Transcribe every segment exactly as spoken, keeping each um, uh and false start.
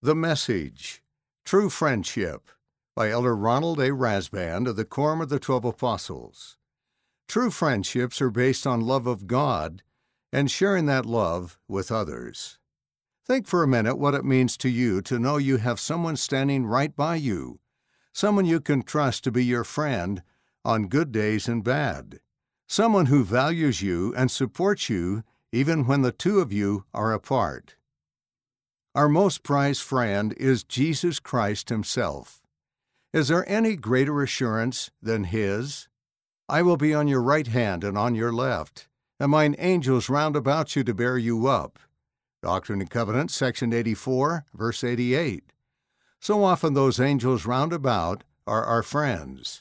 The Message, True Friendship, by Elder Ronald A. Rasband of the Quorum of the Twelve Apostles. True friendships are based on love of God and sharing that love with others. Think for a minute what it means to you to know you have someone standing right by you, someone you can trust to be your friend on good days and bad, someone who values you and supports you even when the two of you are apart. Our most prized friend is Jesus Christ Himself. Is there any greater assurance than His? I will be on your right hand and on your left, and mine angels round about you to bear you up. Doctrine and Covenants, section eighty-four, verse eighty-eight. So often those angels round about are our friends.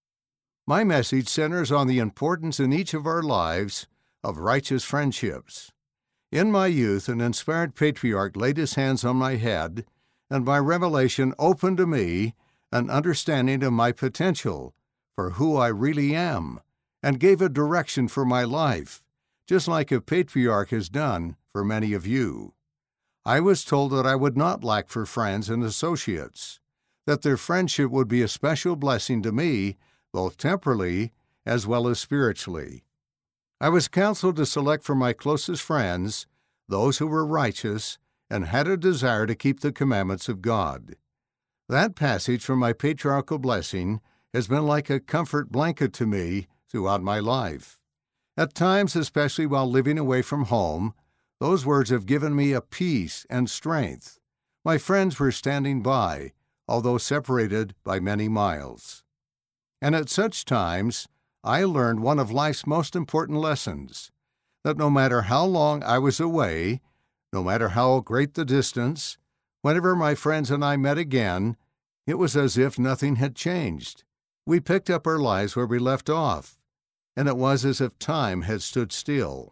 My message centers on the importance in each of our lives of righteous friendships. In my youth, an inspired patriarch laid his hands on my head, and by revelation opened to me an understanding of my potential for who I really am, and gave a direction for my life, just like a patriarch has done for many of you. I was told that I would not lack for friends and associates, that their friendship would be a special blessing to me, both temporally as well as spiritually. I was counseled to select for my closest friends those who were righteous and had a desire to keep the commandments of God. That passage from my patriarchal blessing has been like a comfort blanket to me throughout my life. At times, especially while living away from home, those words have given me a peace and strength. My friends were standing by, although separated by many miles. And at such times, I learned one of life's most important lessons, that no matter how long I was away, no matter how great the distance, whenever my friends and I met again, it was as if nothing had changed. We picked up our lives where we left off, and it was as if time had stood still.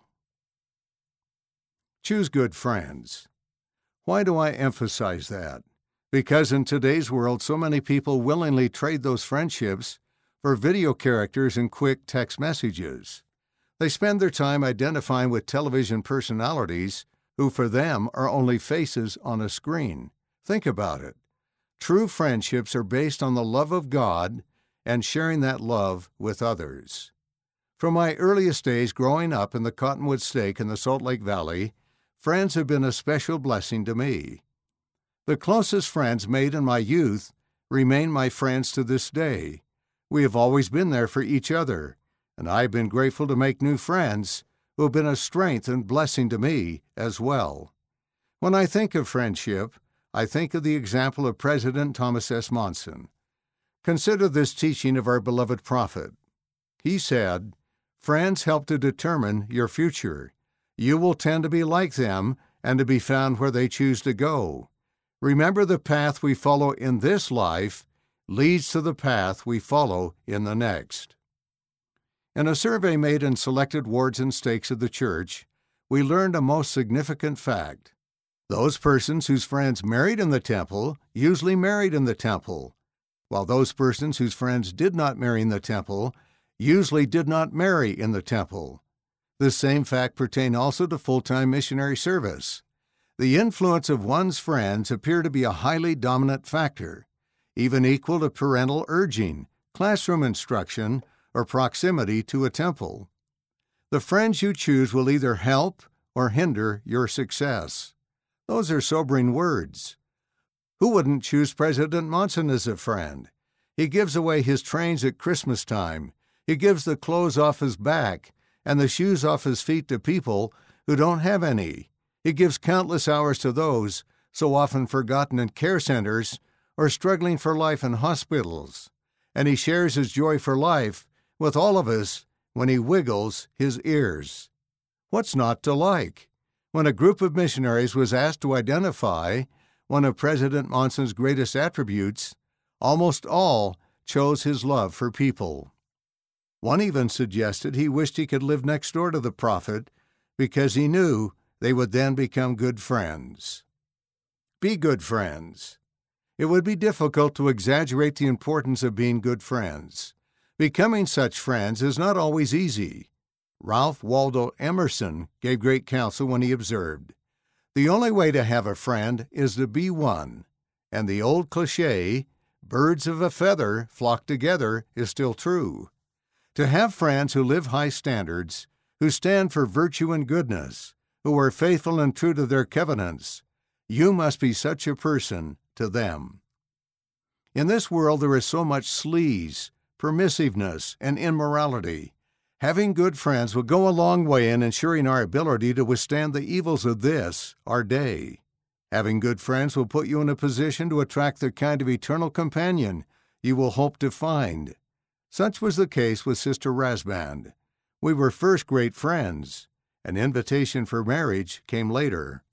Choose good friends. Why do I emphasize that? Because in today's world, so many people willingly trade those friendships for video characters and quick text messages. They spend their time identifying with television personalities who for them are only faces on a screen. Think about it. True friendships are based on the love of God and sharing that love with others. From my earliest days growing up in the Cottonwood Stake in the Salt Lake Valley, friends have been a special blessing to me. The closest friends made in my youth remain my friends to this day. We have always been there for each other, and I've been grateful to make new friends who have been a strength and blessing to me as well. When I think of friendship, I think of the example of President Thomas S. Monson. Consider this teaching of our beloved prophet. He said, "Friends help to determine your future. You will tend to be like them and to be found where they choose to go. Remember, the path we follow in this life leads to the path we follow in the next." In a survey made in selected wards and stakes of the church, we learned a most significant fact. Those persons whose friends married in the temple usually married in the temple, while those persons whose friends did not marry in the temple usually did not marry in the temple. This same fact pertained also to full-time missionary service. The influence of one's friends appear to be a highly dominant factor, even equal to parental urging, classroom instruction, or proximity to a temple. The friends you choose will either help or hinder your success. Those are sobering words. Who wouldn't choose President Monson as a friend? He gives away his trains at Christmas time. He gives the clothes off his back and the shoes off his feet to people who don't have any. He gives countless hours to those so often forgotten in care centers or struggling for life in hospitals. And he shares his joy for life with all of us when he wiggles his ears. What's not to like? When a group of missionaries was asked to identify one of President Monson's greatest attributes, almost all chose his love for people. One even suggested he wished he could live next door to the prophet because he knew they would then become good friends. Be good friends. It would be difficult to exaggerate the importance of being good friends. Becoming such friends is not always easy. Ralph Waldo Emerson gave great counsel when he observed, The only way to have a friend is to be one, and the old cliché, birds of a feather flock together, is still true. To have friends who live high standards, who stand for virtue and goodness, who are faithful and true to their covenants, you must be such a person to them. In this world there is so much sleaze, permissiveness, and immorality. Having good friends will go a long way in ensuring our ability to withstand the evils of this, our day. Having good friends will put you in a position to attract the kind of eternal companion you will hope to find. Such was the case with Sister Rasband. We were first great friends. An invitation for marriage came later.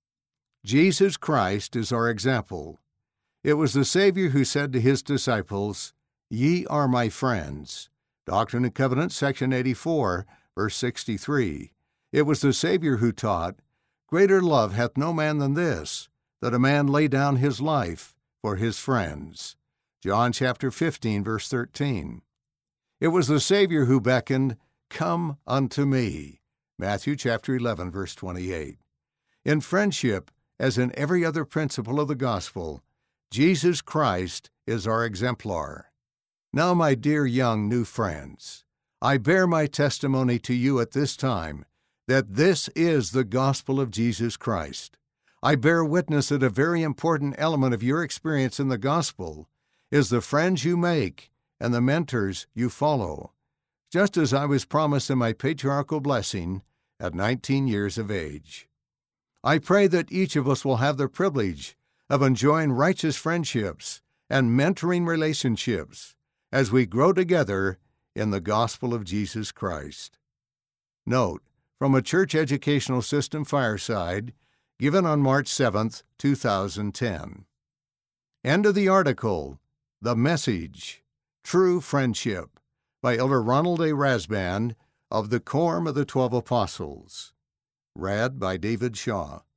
Jesus Christ is our example. It was the Savior who said to his disciples, "Ye are my friends." Doctrine and Covenants, section eighty-four, verse sixty-three. It was the Savior who taught, "Greater love hath no man than this, that a man lay down his life for his friends." John chapter fifteen, verse thirteen. It was the Savior who beckoned, "Come unto me." Matthew chapter eleven, verse twenty-eight. In friendship, as in every other principle of the gospel, Jesus Christ is our exemplar. Now, my dear young new friends, I bear my testimony to you at this time that this is the gospel of Jesus Christ. I bear witness that a very important element of your experience in the gospel is the friends you make and the mentors you follow, just as I was promised in my patriarchal blessing at nineteen years of age. I pray that each of us will have the privilege of enjoying righteous friendships and mentoring relationships as we grow together in the gospel of Jesus Christ. Note, from a Church Educational System Fireside, given on March seventh, two thousand ten. End of the article, The Message, True Friendship, by Elder Ronald A. Rasband of the Quorum of the Twelve Apostles. Read by David Shaw.